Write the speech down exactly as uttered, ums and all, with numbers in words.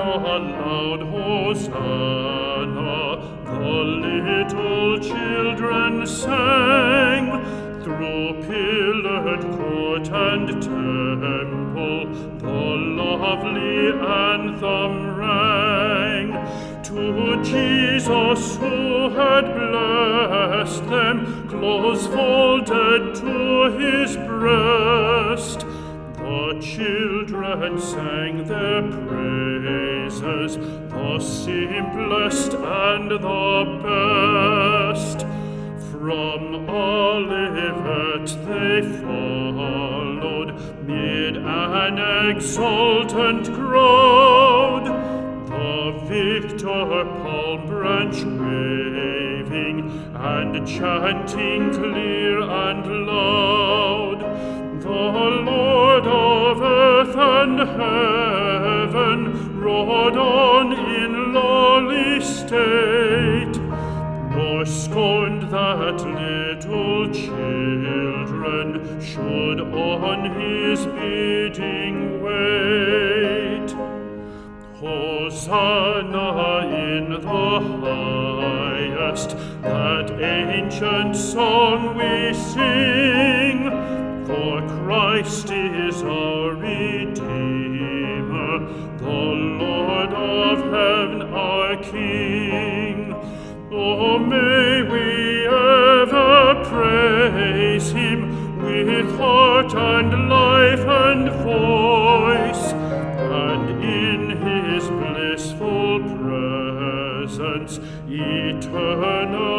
loud Hosanna, the little children sang. Through pillared court and temple, the lovely anthem rang. To Jesus who had blessed them, close folded to his breast, the children sang their praises, the simplest and the best. From Olivet they followed, mid an exultant crowd, the victor palm branch waving and chanting clear and loud. The Lord of earth and heaven rode on in lowly state, nor scorned that little children should on his bidding wait. Hosanna in the highest, that ancient song we sing, for Christ is our Redeemer, the Lord of heaven our King. Oh, may we ever praise him with heart and life and voice, and in his blissful presence eternal